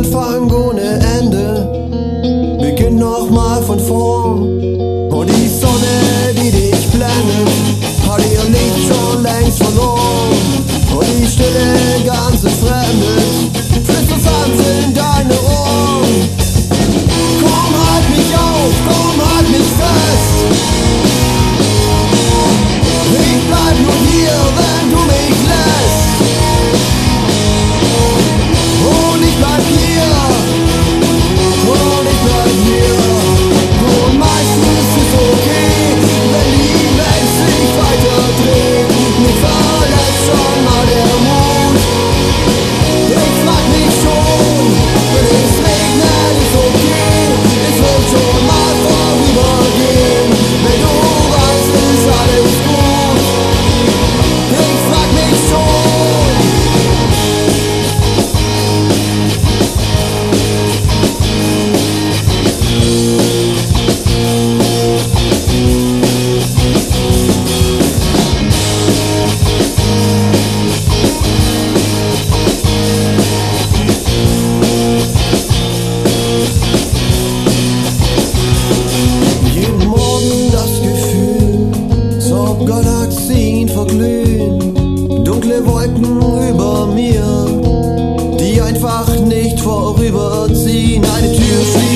Anfang ohne Ende beginnt nochmal von vorn. Und die Sonne, die dich blendet, hat ihr Licht schon längst verloren. Und die Stille ganz entfremdet flüstert sanft in deine Ohren. Komm, halt mich auf, komm, halt mich fest. Ich bleib nur hier, wenn du mich lässt. Und ich bleib hier, und ich bleib hier. Und meistens ist okay, wenn die Welt sich weiter dreht. Mich verletzt schon mal der Mut. Ich frag mich schon, wenn es regnet, ist okay. Es wird schon mal vorübergehen. Wenn du weißt, ist alles gut. Ich frag mich schon. Jeden Morgen das Gefühl, als ob Galaxien verglühen. Dunkle Wolken über mir, die einfach nicht vorüberziehen. Eine Tür schließt